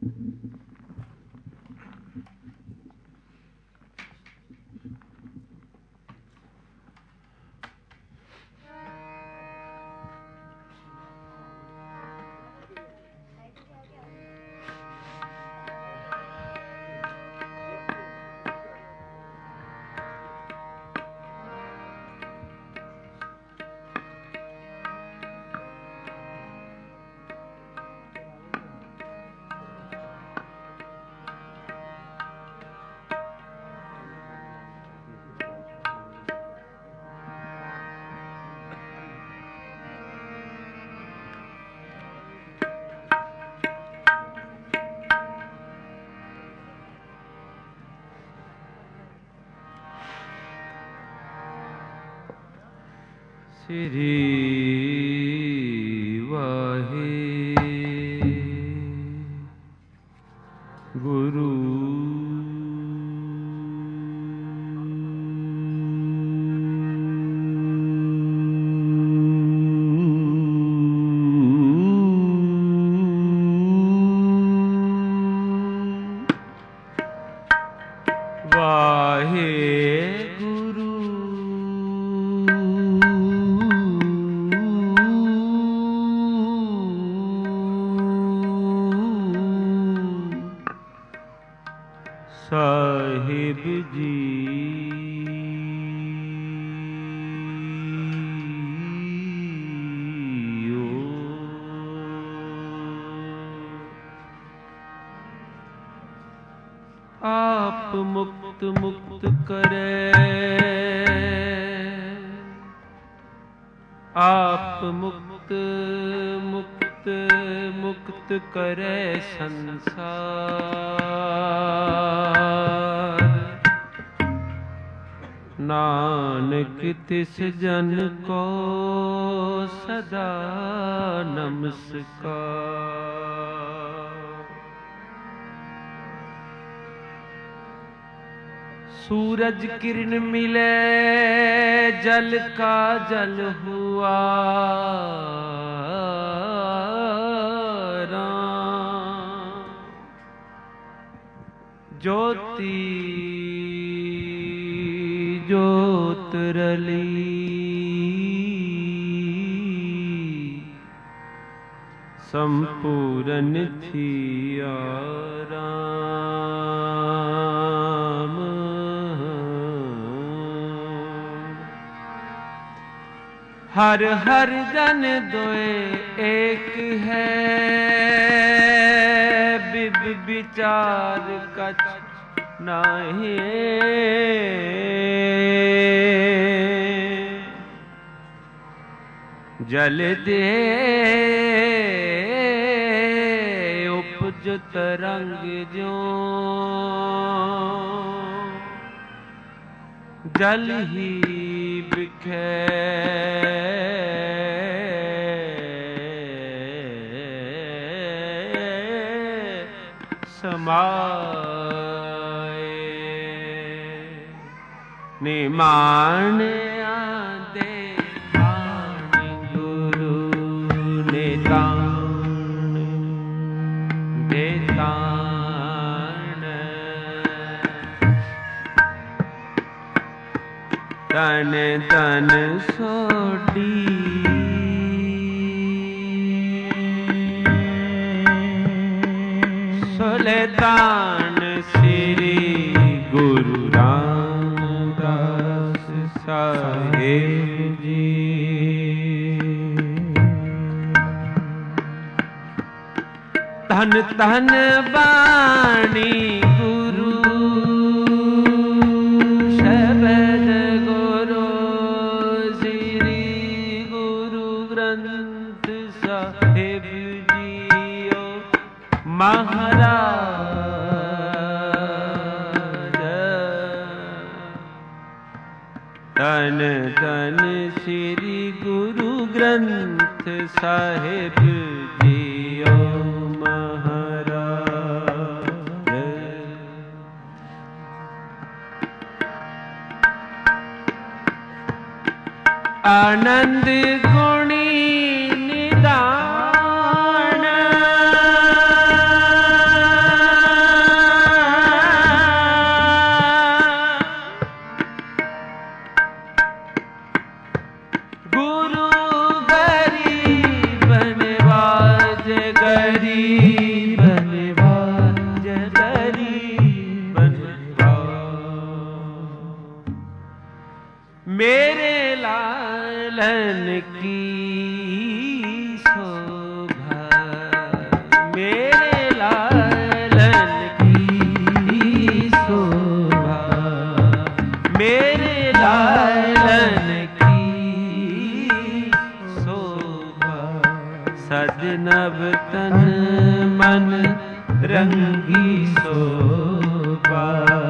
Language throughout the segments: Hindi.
श्री वाहे गुरु साहिब जी आप मुक्त मुक्त करे, आप मुक्त मुक्त मुक्त करे संसार। नानक तिस जन को सदा नमस्कार। सूरज किरण मिले जल का जल हुआ राम। ज्योति ज्योत रली संपूर्ण थी राम। हर हर जन दोए एक है, बिब विचार कछ नाही। जल दे उपज तरंग ज्यों, जल ही बिखे समाए। निमान आदे आन गुरु निदान देतान। तन तन सोडी सुल्तान श्री गुरु रामदास साहिब जी। धन धन बाणी गुरु शबद गुरु श्री गुरु ग्रंथ साहिब जियो महाराज। धन धन श्री गुरु ग्रंथ साहिब जियो महाराज। आनंद गुणी निदान बनवाज गरीबन मेरे लालन की शोभा, मेरे लालन की शोभा, मेरे लालन की शोभा, सजनब तन मन रंगी शोभा।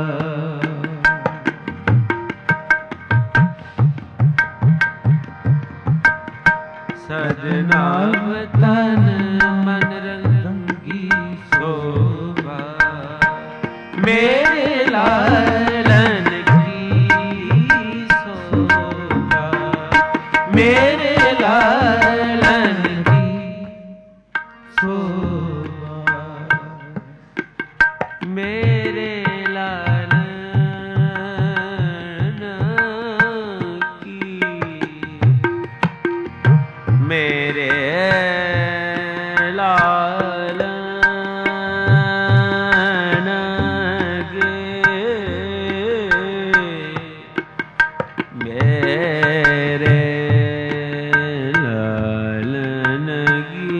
सजनब तन मन रंगी शोभा, मेरे लालन की शोभा, मेरे लालन की शोभा, मेरे मेरे लालन गे, मेरे लालन की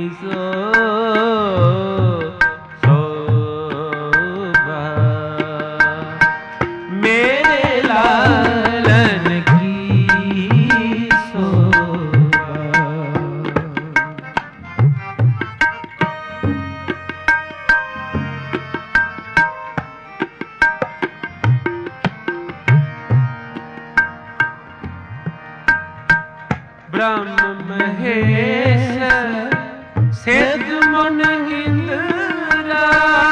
शोभा, मेरे लालन की ब्रह्म महेश सिद्ध मुन इंद्रा,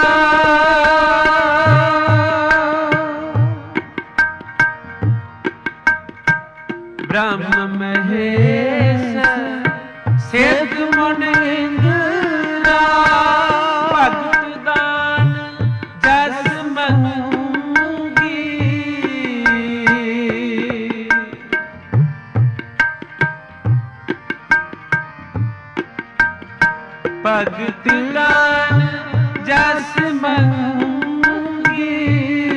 ब्रह्म महेश सिद्ध मुन इंद्रा, भगत दान जस मंगी, भगत दान जस मंगी,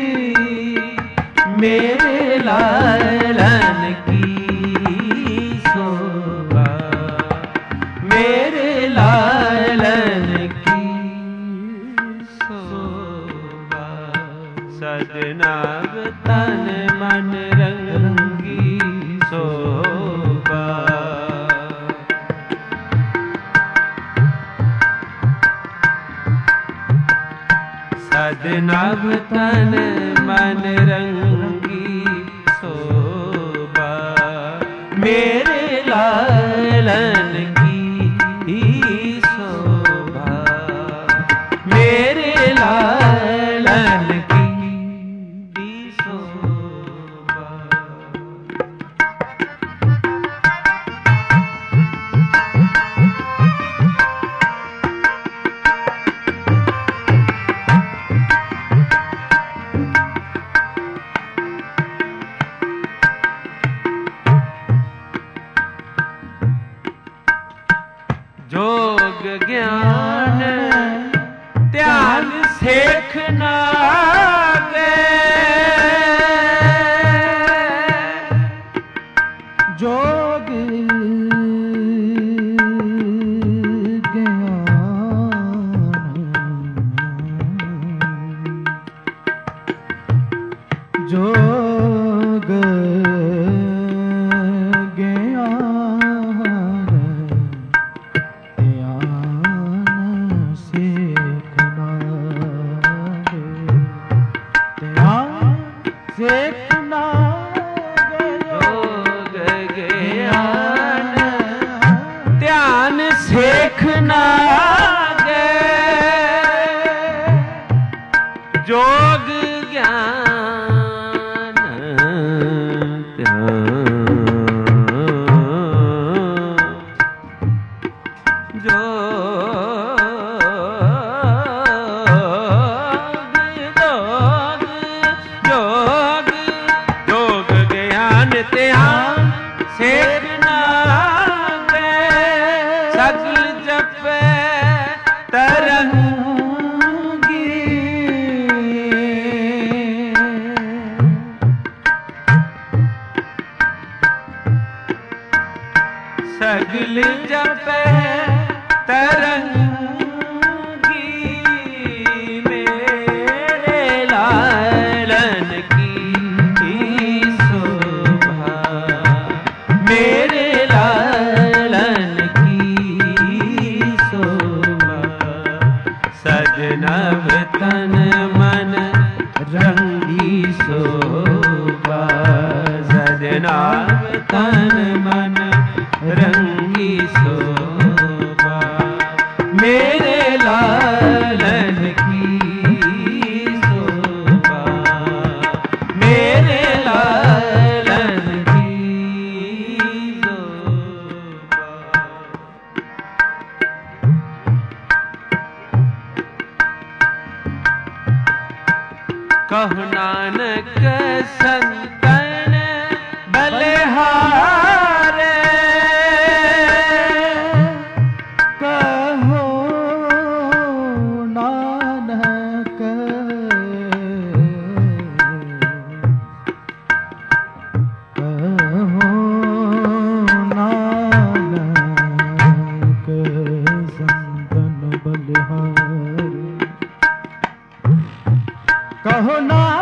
मेरे लालन की शोभा, मेरे लालन की शोभा, सजनब तन मन रंगी शोभा, सजनब तन मन रंगी शोभा, मेरे लालन की शोभा, मेरे लालन की शोभा। जोग ज्ञान ध्यान सेखना गे, जोग ज्ञान, जोग देखना जोग ज्ञान ध्यान सेखना गे, जोग ज्ञान ध्यान सेखना गे, सगल जपे तरन सजनब तन मन रंगी शोभा, सजनब तन मन रंगी शोभा, मेरे लालन की शोभा, मेरे लालन की शोभा। कहु नानक संतन बलिहारे, कहो नानक संतन बलिहारे, कहो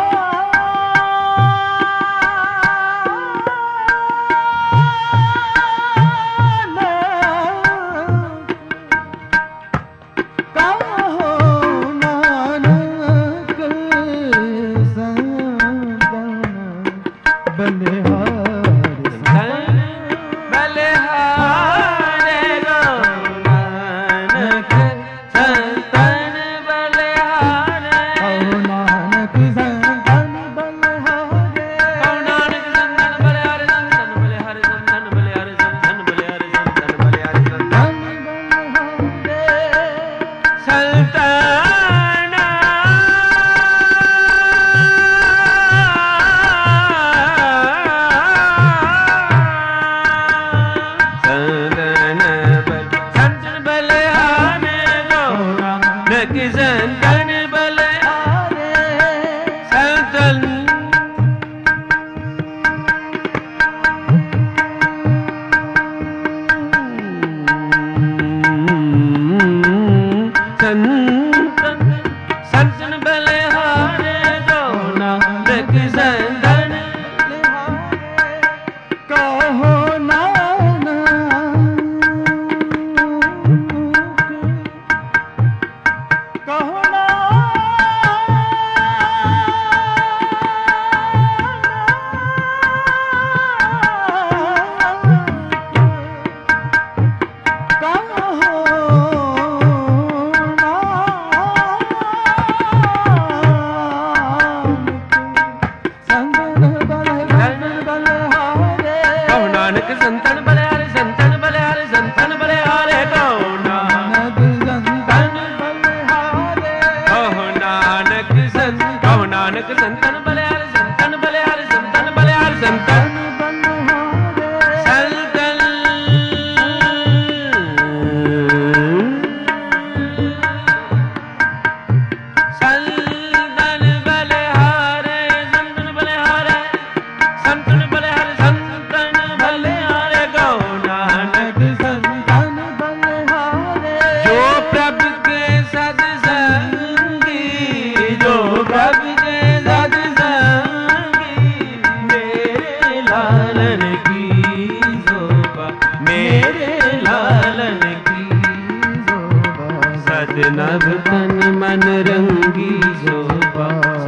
सजनब तन मन रंगी शोभा,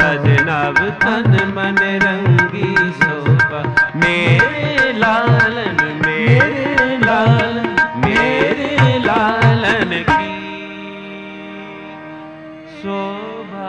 सजनब तन मन रंगी शोभा, मेरे लालन मेरे लालन मेरे लालन की शोभा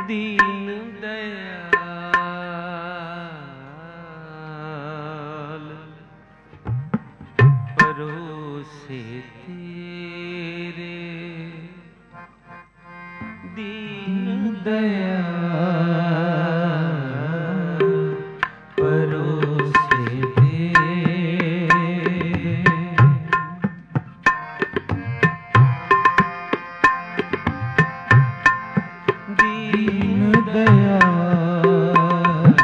दीन दयाल परोसे तेरे दीन दयाल परोसे तेरे दीन दयाल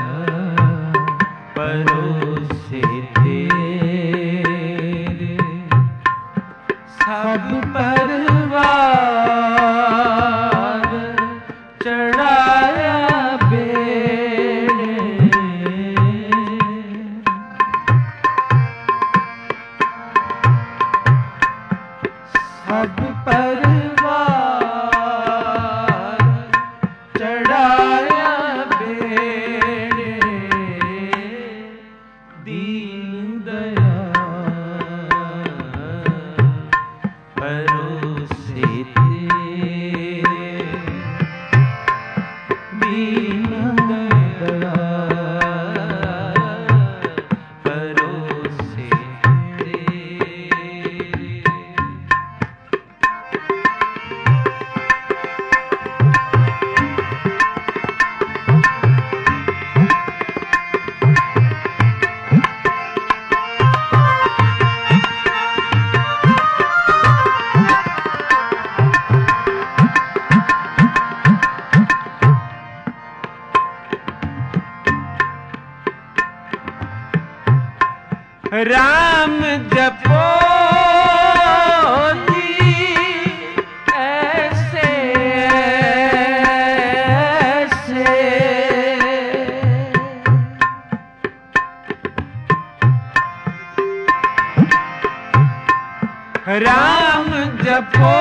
परोसे तेरे सब परवार चढ़ाया सब परवार चढ़ाया बेड़े दीन दयाल परोसे तेरे दीन दयाल परोसे तेरे राम जपो जी ऐसे ऐसे राम जपो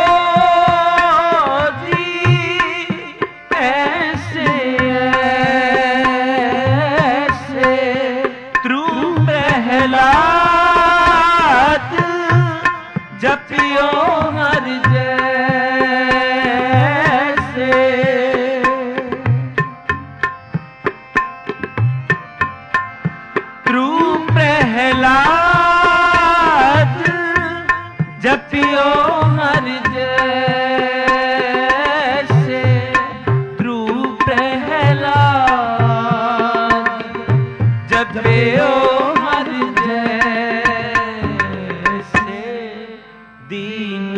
जी ऐसे ऐसे ध्रुव प्रहलाद जपियो हर जैसे ध्रुव प्रहलाद जपियो हर जैसे ध्रुव प्रहलाद जपियो हर जैसे दीन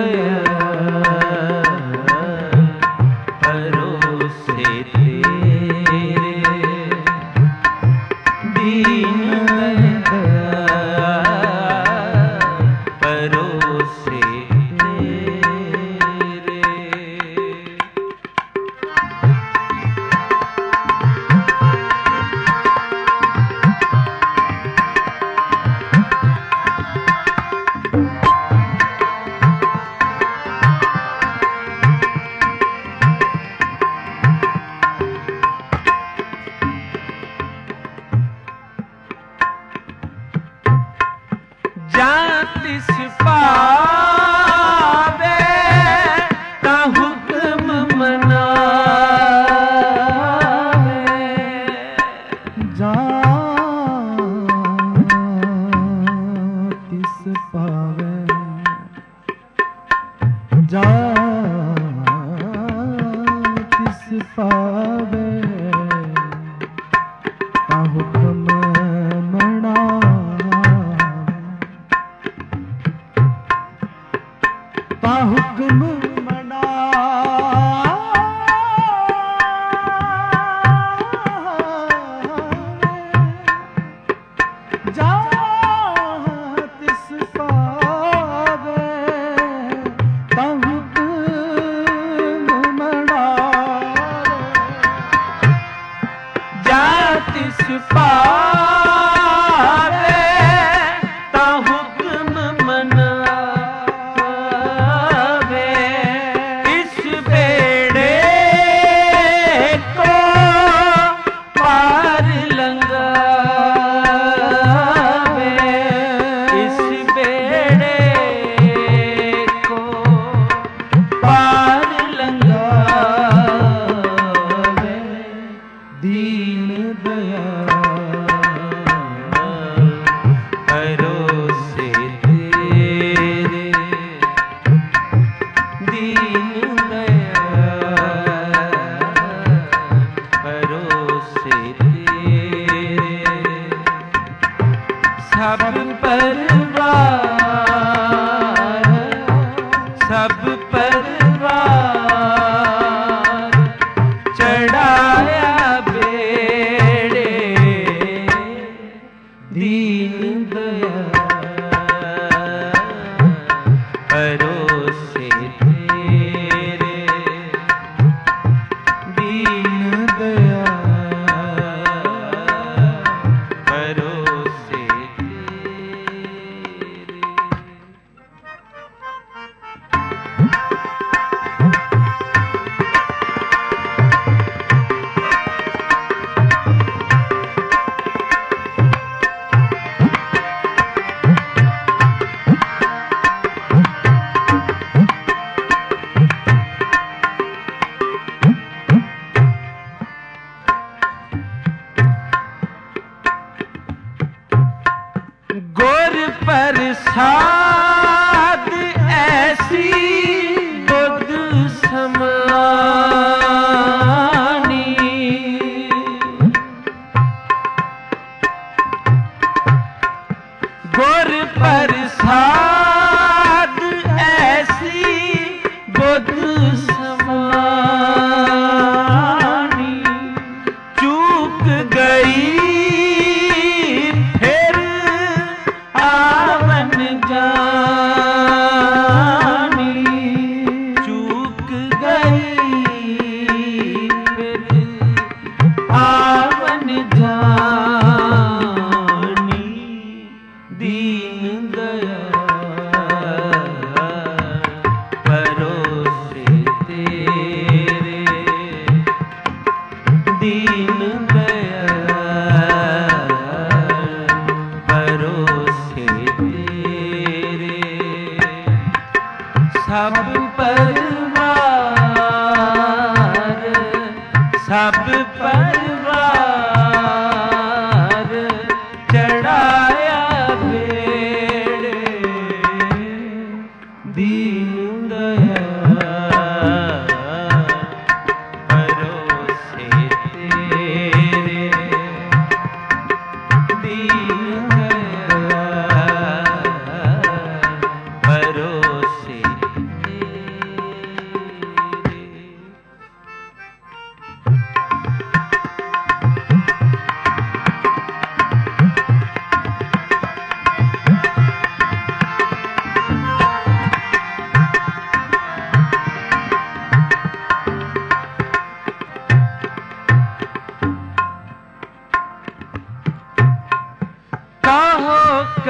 दयाल परोसे तेरे दीन दयाल परोसे तेरे जाति सिपावे ता हुक्म मनावे जाति सिपावे जाति सिपावे ता हुक्म ता हुक्म मना जात सिपावे ता हुक्म मना जाति सिपावे ता हुक्म मनावे परोसे तेरे दीन दयाल परोसे तेरे। गुर प्रसाद ऐसी बुध समानी, गुर प्रसाद ऐसी बुध समानी, चूक गई चूक गई फिर आवन जानी, दीन दयाल परोसे तेरे दीन दयाल परोसे तेरे। सब परिवार चढ़ाया बेड़े दीन दयाल परोसे तेरे दीन दयाल परोसे कहो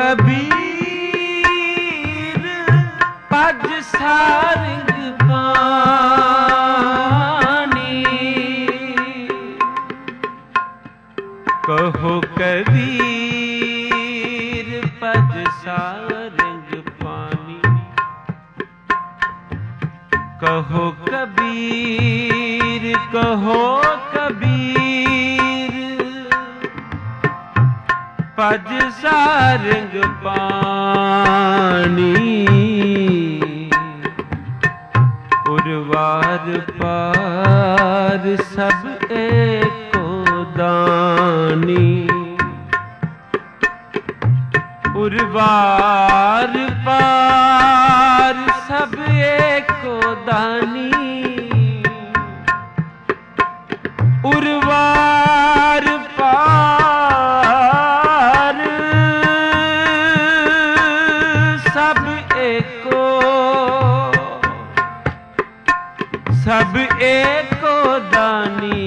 कबीर पज सारंग पानी, कहो कबीर पज सारंग पानी, कहो कबीर कहो कबीर पज सारंग पानी, उर्वार पार सब एको दानी, उर्वार पार सब एको दानी, उर्वार पार सब एको दानी,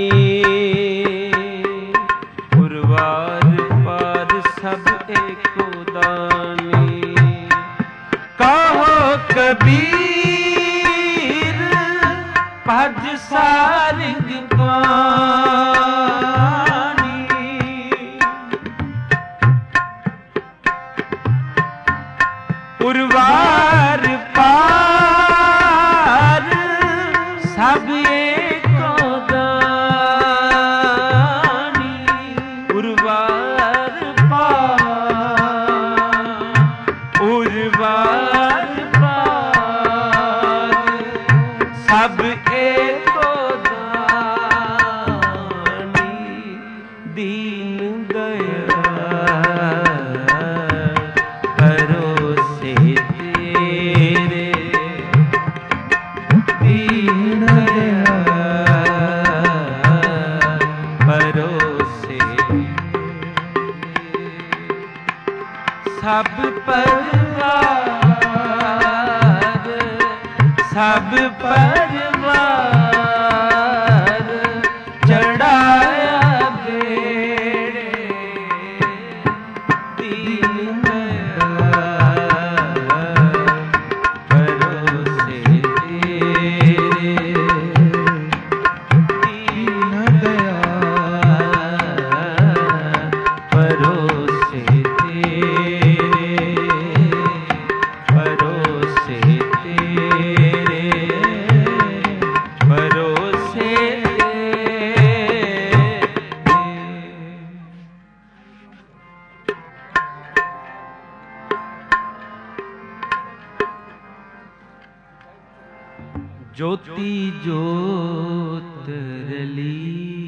उर्वार पार सब एको दानी। कहो कबीर भज सारंग पानी, उर्वार पार सब एको दानी, उर्वार पार सब एको दानी, दीन दयाल परोसे तेरे दीन दयाल परोसे। सब परिवार सब परिवार चढ़ाया बेड़े दीन भरोसे तेरे दीन भरोसे तेरे भरोसे तेरे भरोसे ज्योति ज्योत रली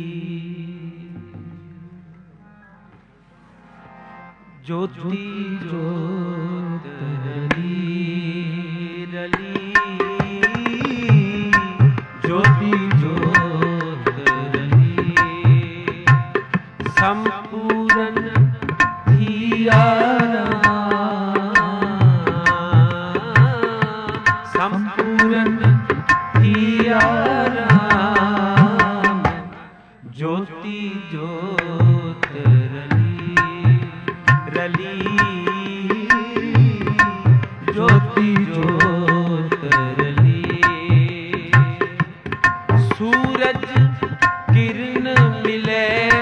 ज्योति ज्योत रली रली ज्योति ज्योत रली संपूर्ण थिया संपूर्ण थिया राम ज्योति ज्योत रली रली ज्योति ज्योत रली सूरज किरण मिले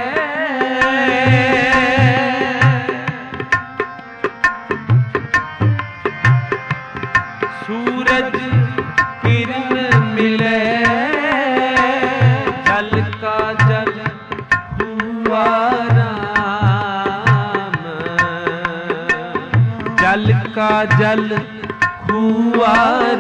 सूरज किरण मिले जल का जल हुआ राम जल का जल हुआ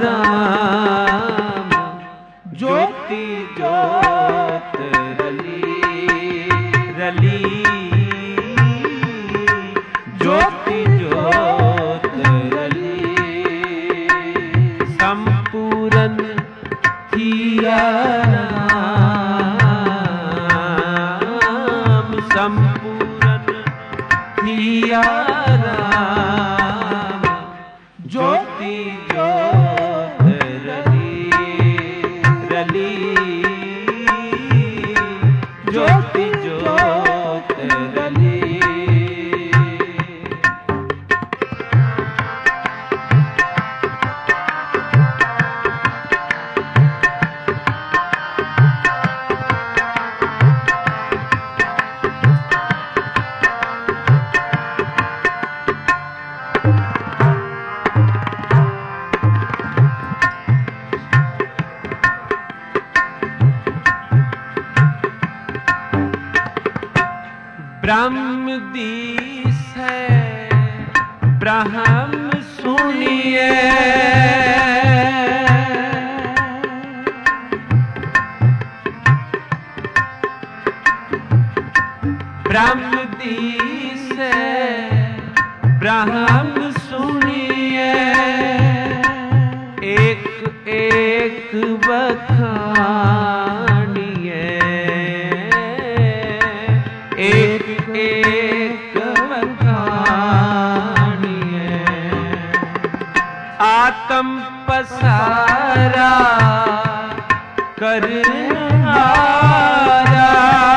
राम ज्योति ज्योत रली रली ज्योति ज्योत रली संपूर्ण थिया राम संपूर्ण थिया राम ज्योति ज्योत रली रली ज्योति ज्योत रली ब्रह्म दीस है ब्रह्म सुनिए ब्रह्म दीस है ब्रह्म सुनिए एक एक बखानिए एक एक बखानिए आत्म पसारा करहारा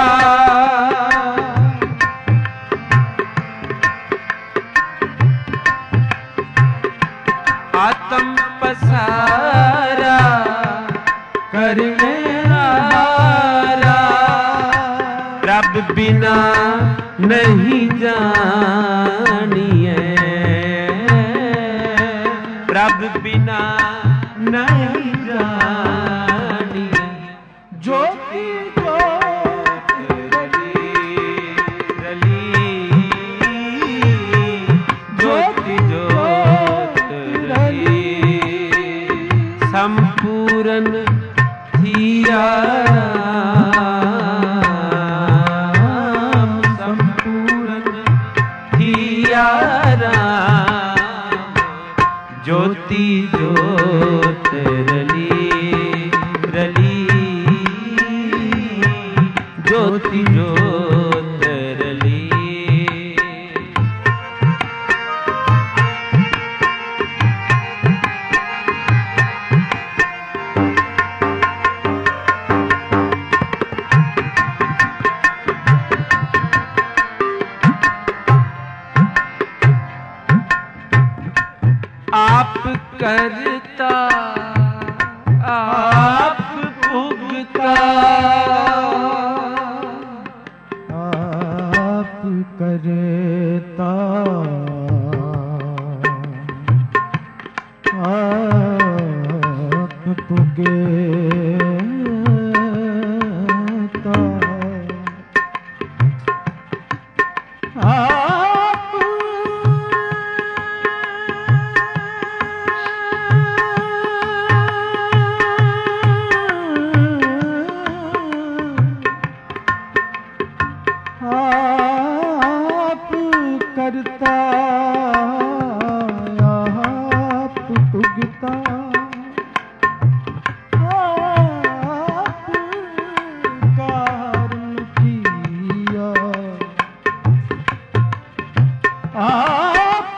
आत्म पसारा करने हारा रब बिना नहीं जानिए रब बिना नहीं जानिए ज्योति ज्योत रली रली ज्योति ज्योत रली संपूर्ण थिया राम संपूर्ण थिया राम ज्योति ज्योत रली रली ज्योति ज्योत रली करता आप भुगता, आप करता आप भुगता, आप करता आप भुगता, आप कारण किया, आप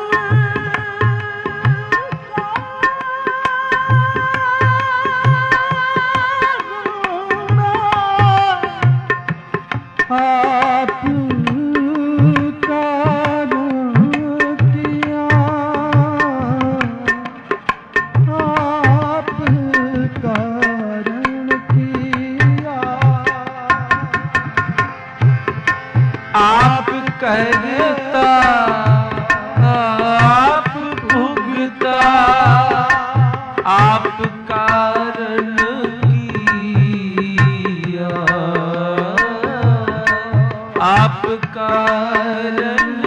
आप आप करता आप भुगता, आप कारण किया, आप कारण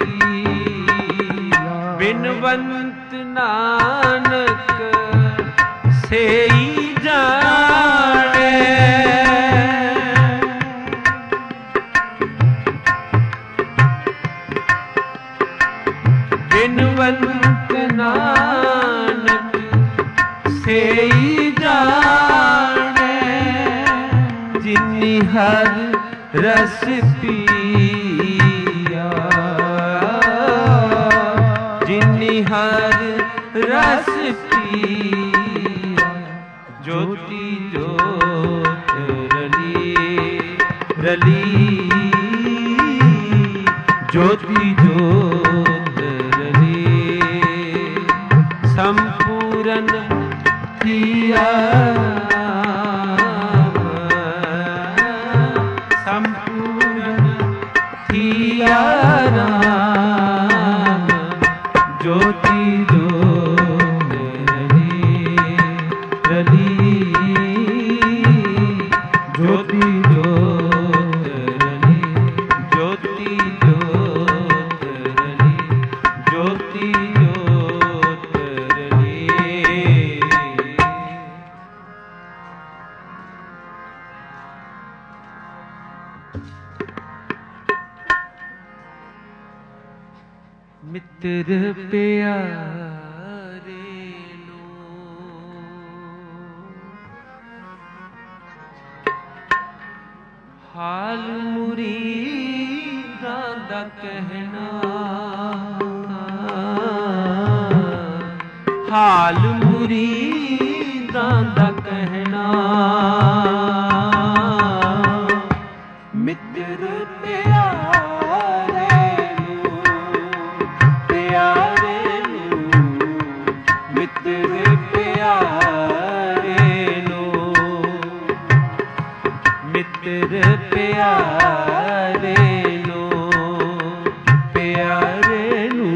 किया। बिनवंत नानक सेई जाने, बिनवंत नानक सेई जाने, जिनि हर रस पिया, जिनि हर रस पिया। ज्योति ज्योत रली रली, ज्योति ज्योत संपूर्ण किया, संपूर्ण किया राम। ज्योति ज्योत रली, ज्योति ज्योत रली, ज्योति ज्योत रली, ज्योति ज्योत रली। मित्र प्यारे लो, हाल मुरीदां दा कहना, हाल मुरीदां दा कहना। मित्र प्यारे लो, प्यारे लो, मित्र प्यारे लो, मित्र प्यारे लो, प्यारे लो,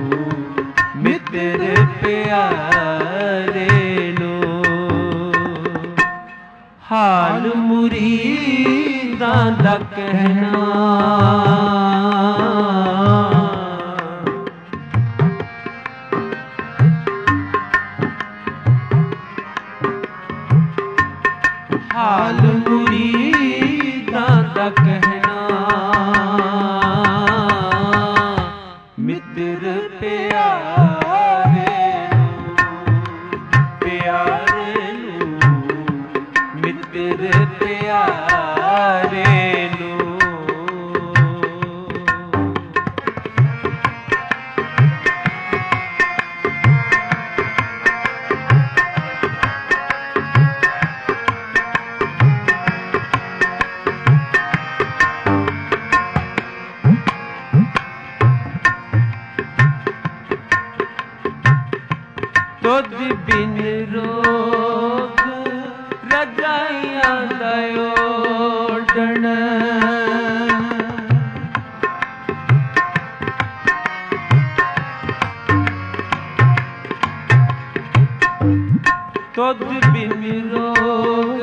मित्र प्यारे लो। हाल मुरीदां दा कहना, हाल मुरीदां दा कहना। मित्र प्यारे लो, प्यारे लो, मित्र प्यारे लो। ਤੁਧ ਬਿਨ ਰੋਗ ਰਜਾਈਆਂ ਦਾ ਓਡਣ। ਤੁਧ ਬਿਨ ਰੋਗ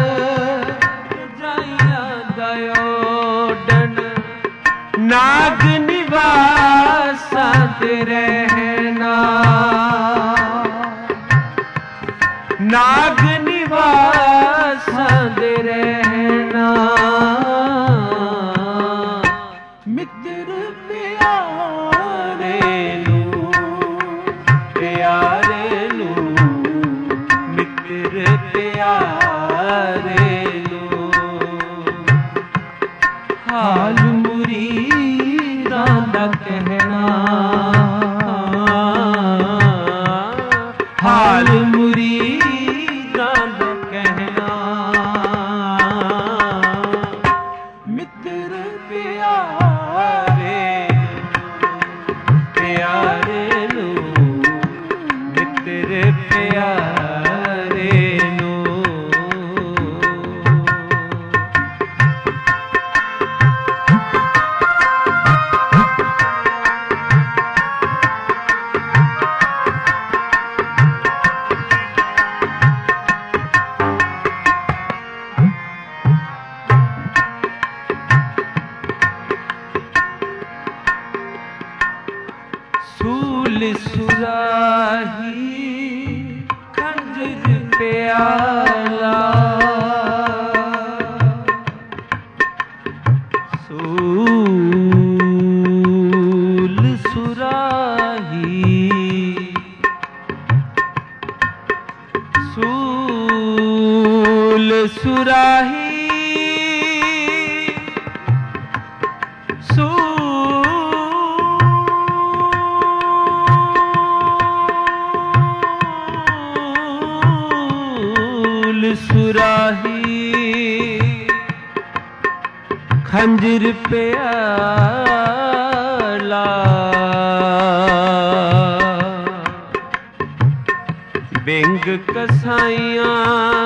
ਰਜਾਈਆਂ ਦਾ ਓਡਣ। ਨਾਗ ਨਿਵਾਸਾਂ ਤੇ ਰਹਿਣਾ, ਨਾਗ ਨਿਵਾਸਾਂ ਦੇ ਰਹਿਣਾ। ਮਿੱਤਰ ਪਿਆਰੇ ਨੂੰ, ਪਿਆਰੇ ਨੂੰ, ਮਿੱਤਰ ਪਿਆਰੇ ਨੂੰ। ਹਾਲ ਮੁਰੀਦਾਂ ਦਾ ਕਹਿਣਾ, ਹਾਲ ਮੁਰੀਦਾਂ ਦਾ ਕਹਿਣਾ। ਮਿੱਤਰ ਪਿਆਰੇ ਪਿਆਰੇ ਨੂੰ, ਮਿੱਤਰ ਪਿਆਰੇ ਨੂੰ। ਸੂਲ ਸੁਰਾਹੀ ਖੰਜਰ ਪਿਆਲਾ, ਸੂਲ ਸੁਰਾਹੀ, ਸੂਲ ਸੁਰਾਹੀ, ਸੁਰਾਹੀ ਖੰਜਰ ਪਿਆਲਾ। ਬਿੰਗ ਕਸਾਈਆਂ,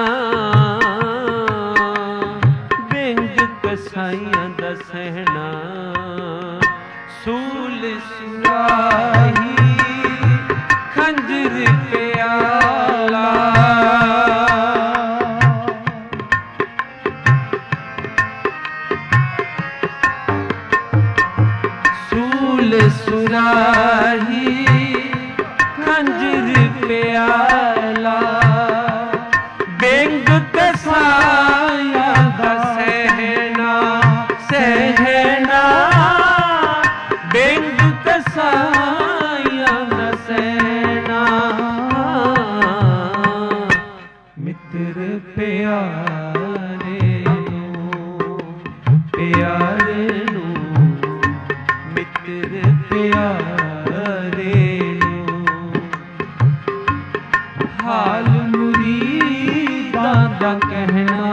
ਬਿੰਗ ਕਸਾਈਆਂ ਦਾ ਸਹਿਣਾ। ਸੂਲ ਸੁਰਾਹੀ ਖੰਜਰ ਪਿਆਲਾ। ਸੁਰਾਹੀ ਖੰਜਰ ਪਿਆਲਾ। ਬਿੰਗ ਕਸਾਈਆਂ ਦਾ ਸਹਿਣਾ, ਸਹਿਣਾ। ਬਿੰਗ ਕਸਾਈਆਂ ਦਾ ਸਹਿਣਾ। ਮਿੱਤਰ ਪਿਆਰੇ ਨੂੰ, ਪਿਆਰੇ ਨੂੰ, ਮਿੱਤਰ ਪਿਆਰੇ ਨੂੰ। ਹਾਲ ਮੁਰੀਦਾਂ ਦਾ ਕਹਿਣਾ,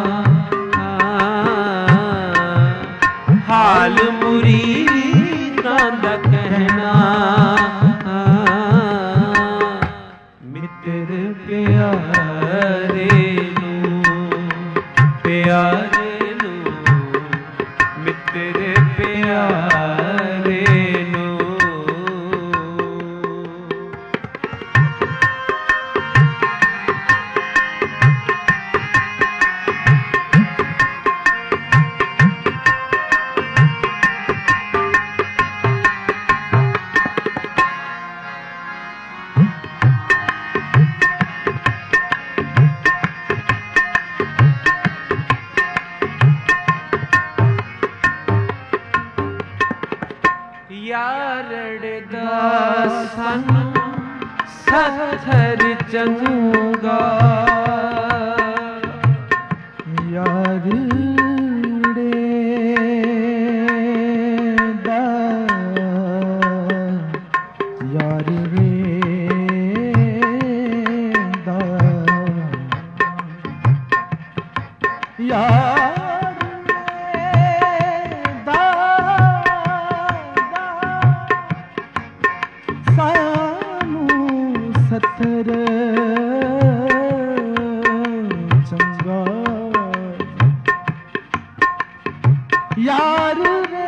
ਹਾਲ ਮੁਰੀਦਾਂ ਦਾ ਕਹਿਣਾ। ਮਿੱਤਰ ਪਿਆਰੇ ਨੂੰ, ਪਿਆਰੇ ਨੂੰ, ਮਿੱਤਰ ਪਿਆਰੇ ਨੂੰ। ਯਾਰੜ ਦਾ ਸਾਨੂੰ ਸੱਥਰ ਚੰਗਾ। ਯਾਰੜੇ ਦਾ, ਯਾਰੜੇ ਦਾ, ਯਾਰ ਸੱਥ ਸਥਿਰ ਚੰਗਾ ਯਾਰ ਰੇ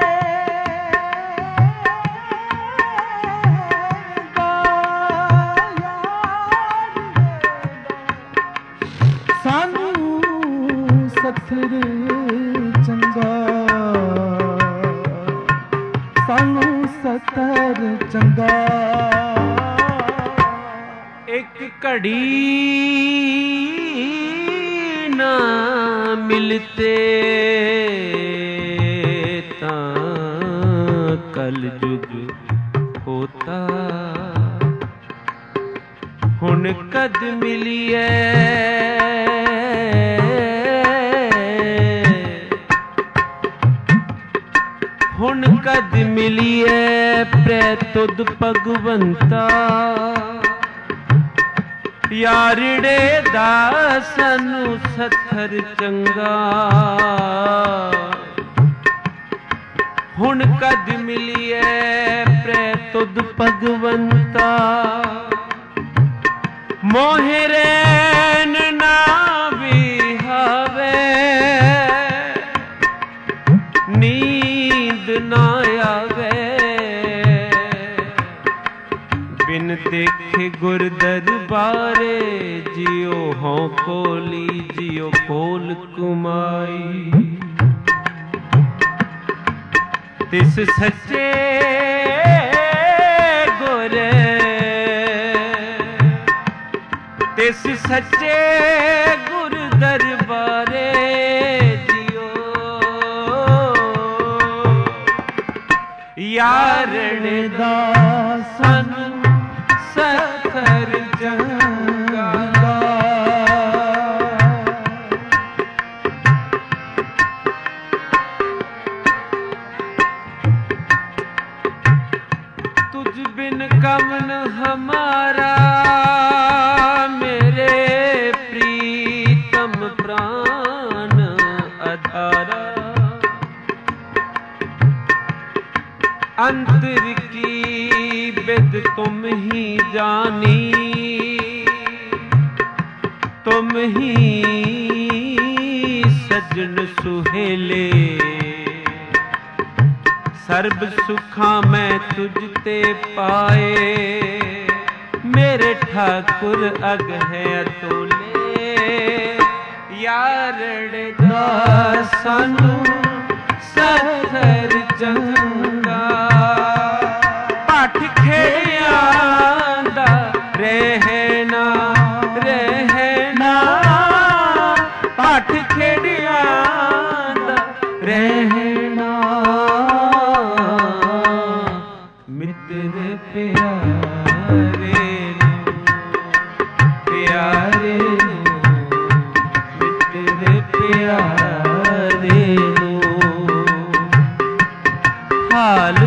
ਸਾਨੂੰ ਸਥਿਰ ਚੰਗਾ ਸਾਨੂੰ ਸਥਿਰ ਚੰਗਾ ਇੱਕ ਘੜੀ ਨਾ ਮਿਲਤੇ ਤਾਂ ਕਲ ਜੁਗ ਹੋਤਾ ਹੁਣ ਕਦ ਮਿਲੀਏ ਹੁਣ ਕਦ ਮਿਲੀਏ ਪ੍ਰੈ ਤੁਧ ਭਗਵੰਤਾ ਯਾਰੜੇ ਦਾ ਸਾਨੂੰ ਸਥਰ ਚੰਗਾ ਹੁਣ ਕਦ ਮਿਲੀਏ ਪ੍ਰੈ ਤੁਧ ਭਗਵੰਤਾ ਮੋਹਿ ਰੈਨ ਨਾ ਵਿਹਾਵੇ ਨੀਂਦ ਨਾ ਆਵੇ ਬਿਨ ਦੇਖੇ ਗੁਰ ਦਰਬਾਰੇ ਜਿਉ ਹਉ ਕੋਲੀ ਜਿਉ ਕੋਲ ਕੁਮਾਈ ਤਿਸ ਸੱਚੇ ਗੁਰ ਤਿਸ ਸੱਚੇ ਗੁਰ ਦਰਬਾਰੇ ਜਿਉ ਯਾਰਣ ਦਾ ਸਾਨੂੰ ਸਥਰ ਚੰਗਾ ਤੁਝ ਬਿਨ ਕਮਨ ਹਮਾਰਾ ਮੇਰੇ ਪ੍ਰੀਤਮ ਪ੍ਰਾਨ ਅਧਾਰਾ अंतर की बिद तुम ही जानी तुम ही सजन सुहेले सर्ब सुखा मैं तुझते पाए मेरे ठाकुर अग है अतुले यारड़ दा सानू सथर चंगा ਖੇੜਿਆਂ ਦਾ ਰਹਿਣਾ ਰਹਿਣਾ ਪਾਠ ਖੇੜਿਆਂ ਦਾ ਰਹਿਣਾ ਮਿੱਤਰ ਪਿਆਰੇ ਨੂੰ ਪਿਆਰੇ ਨੂੰ ਮਿੱਤਰ ਪਿਆਰੇ ਨੂੰ ਹਾਲ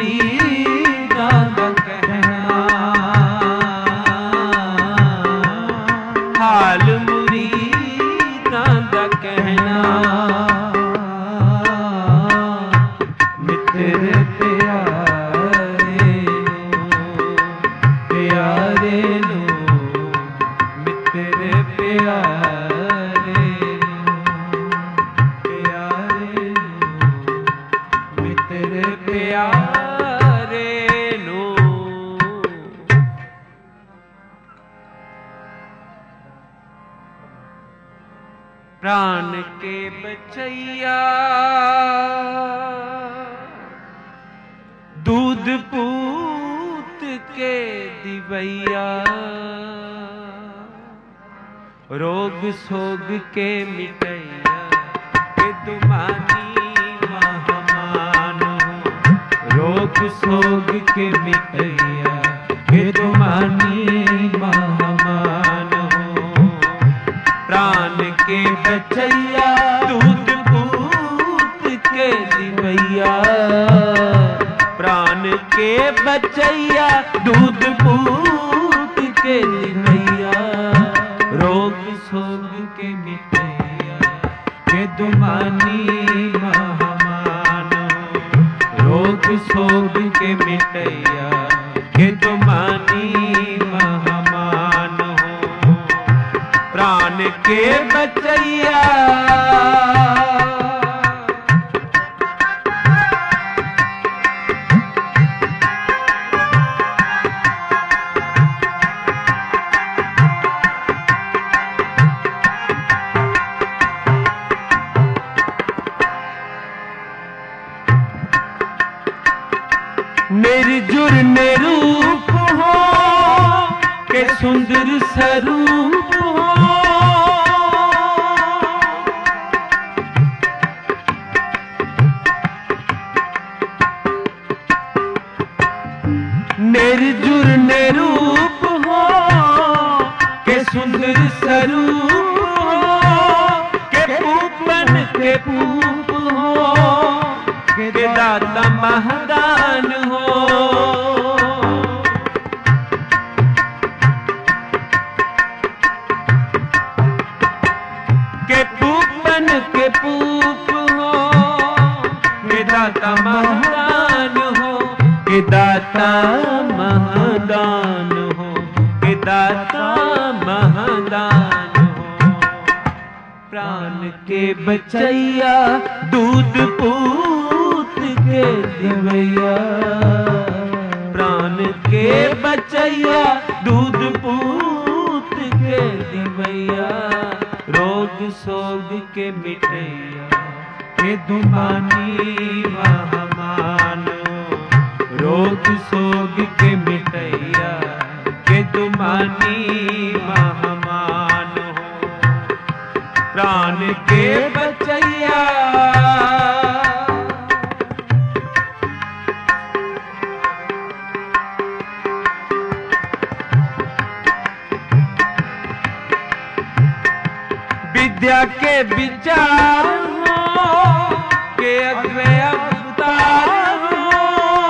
प्राण के बचैया दूध पूत के दिवैया रोग सोग के मिटैया के दुमानी महामान रोग सोग के मिटैया के दुमानी महामान प्राण के बचैया दूध पूत के दिवैया प्राण के बचैया दूध पूत के दिवैया रोग सोग के मिटैया के दुमानी महामान रोग सोग के मिटैया के दुमानी महामान प्राण के बचैया। निर्जुर निरूप हो के सुंदर स्वरूप हो, निर्जुर निरूप हो के सुंदर स्वरूप हो, के पूपन के पूप हो के दाता महदान हो। के पूपन के पूप हो के दाता महदान हो, के दाता महदान हो, के दाता महदान हो। प्राण के बचैया दूध पूत के दिवैया, प्राण के बचैया दूध पूत के दिवैया। रोग सोग के मिटैया के दुमानी महामानो, रोग सोग के मिटैया के दुमानी महामानो। प्राण के बचैया विद्या के विचार हो के अद्वय अवतार हो,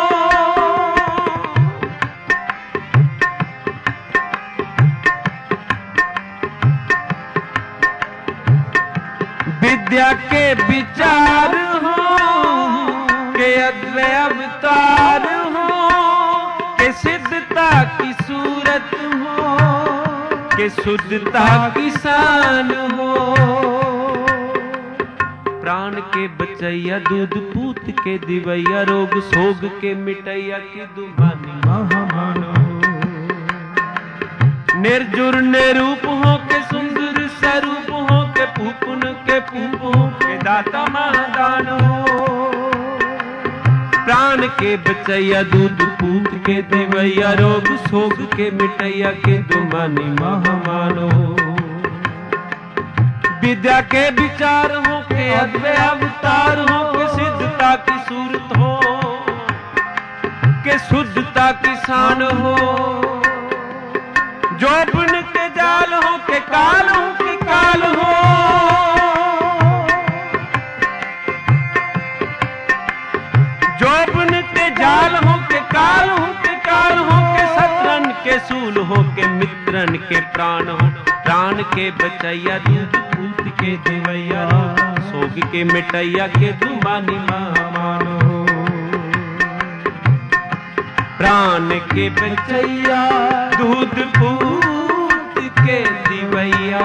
विद्या के विचार हो के अद्वय अवतार हो, के सिद्धता की सूरत हो के शुद्धता की शान हो। प्राण के बचैया दूध पूत के दिवैया, रोग सोग के मिटैया की दुमानी महामानो। निर्जुर निरूप हो के सुंदर स्वरूप हो के पूपन के पूप हो के दाता महादान हो। प्राण के बचैया दूध पूत के देवैया, रोग सोग के मिटैया के दुमानी महामानो। विद्या के विचार हो के अद्वय अवतार हो के सिद्धता की सूरत हो के शुद्धता की शान हो। जोबन के जाल हो के काल हो के काल हो, जोबन के जाल हो के काल हो के काल हो, के शत्रन के सूल हो के मित्रन के प्राण हो। प्राण के बचैया दूध पूत के देवैया, सोग के मिटैया के दुमानी महामानो। प्राण के बचैया दूध पूत के दिवैया,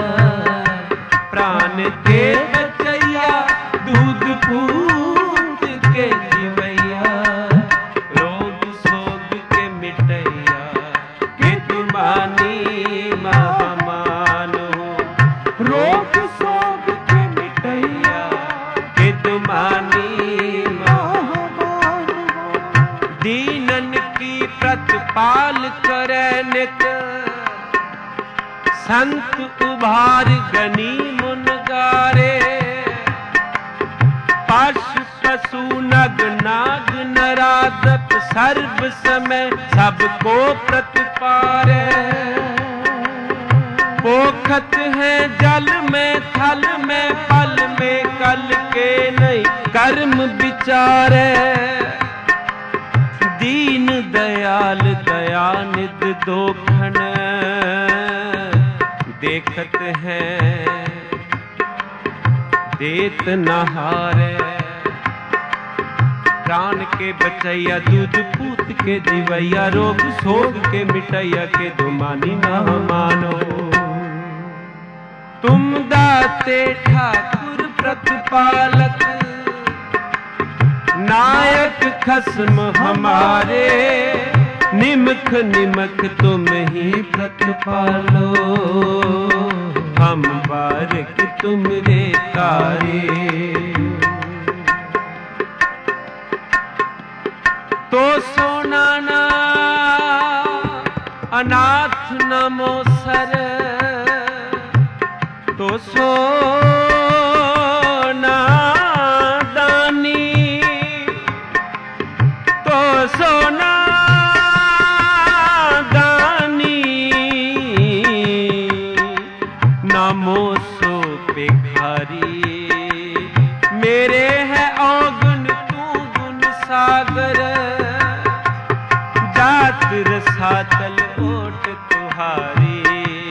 प्राण के बचैया दूध पूत के दिवैया। रोग सोग के मिटैया के दुमानी महामानो, रोग सोग के मिटैया के दुमानी महामानो। दीनन की प्रतिपाल करे नित, संत उभार गनी मुन गारे। पशु पशु नग नाग नरादप, सर्व समय सबको प्रतिपारे। पोखत है जल में थल में पल में, कल के नहीं कर्म विचारे। दीन दयाल दयानिध दोखन, देखत है देत नहारे। प्राण के बचैया दूध पूत के दिवैया, रोग सोग के मिटैया के दुमानी न मानो। तुम दाते ठाकुर प्रतिपालक, नायक खस्म हमारे, निमख निमख तुम ही प्रतिपालो, हम बारिक तुमरे तारे। तो सोनाना अनाथ नमो सर, तो सोना दानी, तो सोना दानी, नामो सो भिखारी। मेरे है औगुण तू गुण सागर, जात रसातल ओट तुहारी।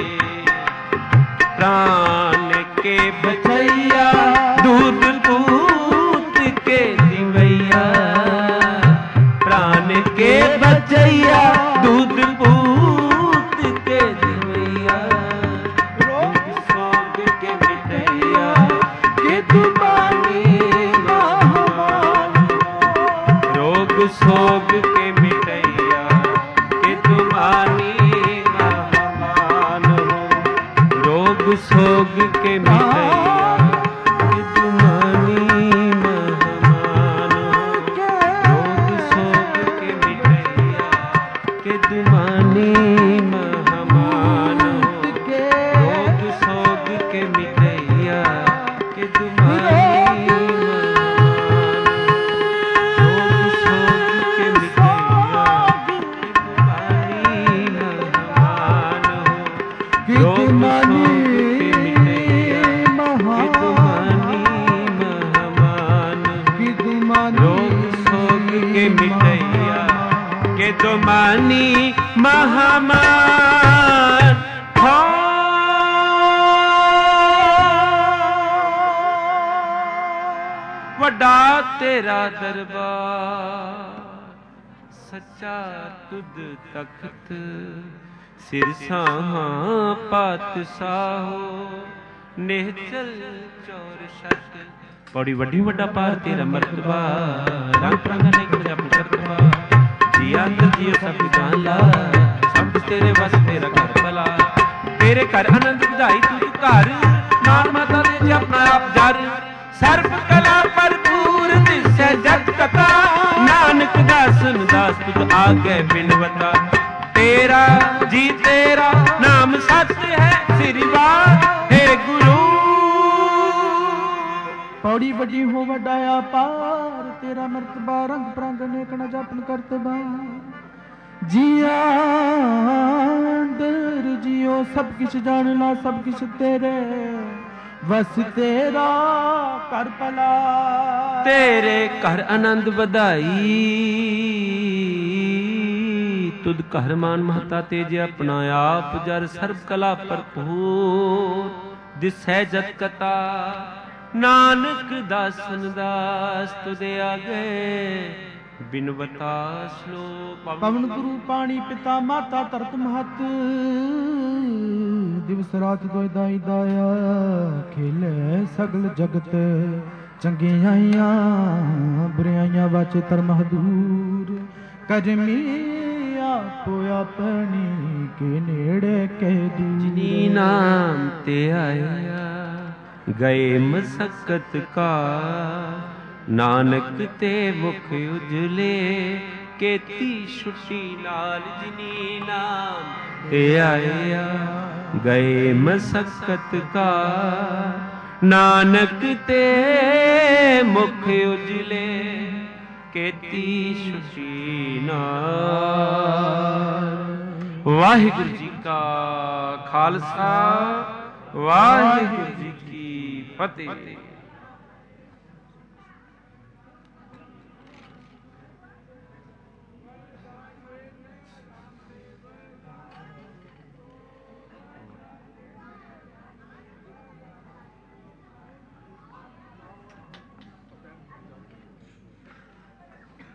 प्राण के बचैया दूध पूत के दिवैया, प्राण के बचैया दूध पूत के दिवैया। रोग सोग के मिटैया के दुबानी महामान, रोग सोग के मिटैया के दुबानी महामान, रोग सोग के मिटैया के दुमानी महामान, रोग सोग के मिटैया के दुमानी महामान, रोग सोग के मिटैया के दुमानी महामान, रोग सोग के मिटैया के दुमानी महामान, रोग सोग के मिटैया के दुमानी महामान। वड्डा तेरा दरबार, सच्चा तुद तख्त, सिर साहां पातशाहो, निहचल चौर शत। पौड़ी वड्डी वड्डा पार तेरा मर्तबा, रंग रंगा नहीं कर अपनी करतबा। जिया अंदर जियो सब जान ला, सब तेरे बस तेरा घर भला। तेरे घर आनंद बधाई तू घर, नान माता दे अपना आप जर। सर्व कला भरपूर दिसै जग कथा, नानक दासन दास तुझ आगे बिनवता। तेरा जी तेरा नाम सत्य है सिरिवार, हे गुरु। पौड़ी वड्डी हो वड्डाया पार, तेरा मर्तबा रंग प्रंग नेक न जपन करतबा। जिया अंदर जियो सब किछ जानना, सब किछ तेरे बस तेरा कर भला। तेरे घर आनंद बधाई, तुद घर मान महता तेज अपना आप जर। सर्व कला भरपूर दिसै जत कथा, नानक दासन दास तुदे आगे बिनवता। श्लोक पवन गुरु पानी पिता माता तरत महत, दिवस रात दोय दाई दाया। खेले सगल जगत चंगियाइयां, बुराइयां वाचे तरमह दूर। करमी आपो अपनी के नेड़े के दूर। जिनी नाम ते आया गए मसक्कत का, नानक ते मुख उजले केती छुट्टी नाल। जिनी नाम ते आया गए मसक्कत का, नानक ते मुख उजले केती छुट्टी नाल। वाहिगुरु जी का खालसा, वाहिगुरु जी की फतेह।